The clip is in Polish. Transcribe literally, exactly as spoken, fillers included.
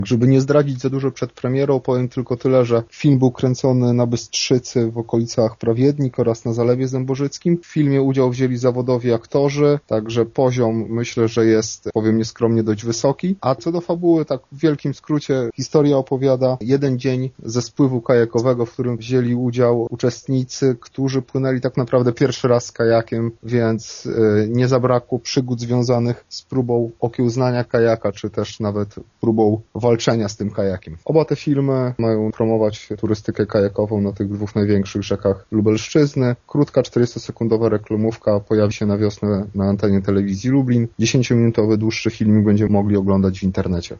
Żeby nie zdradzić za dużo przed premierą, powiem tylko tyle, że film był kręcony na Bystrzycy w okolicach Prawiednik oraz na Zalewie Zębożyckim. W filmie udział wzięli zawodowi aktorzy, także poziom myślę, że jest, powiem nieskromnie, dość wysoki. A co do fabuły, tak w wielkim skrócie, historia opowiada jeden dzień ze spływu kajakowego, w którym wzięli udział uczestnicy, którzy płynęli tak naprawdę pierwszy raz z kajakiem, więc yy, nie zabrakło przygód związanych z próbą okiełznania kajaka, czy też nawet próbą walczenia z tym kajakiem. Oba te filmy mają promować turystykę kajakową na tych dwóch największych rzekach Lubelszczyzny. Krótka, czterdziestosekundowa reklamówka pojawi się na wiosnę na antenie telewizji Lublin. dziesięciominutowy dłuższy filmik będziemy mogli oglądać w internecie.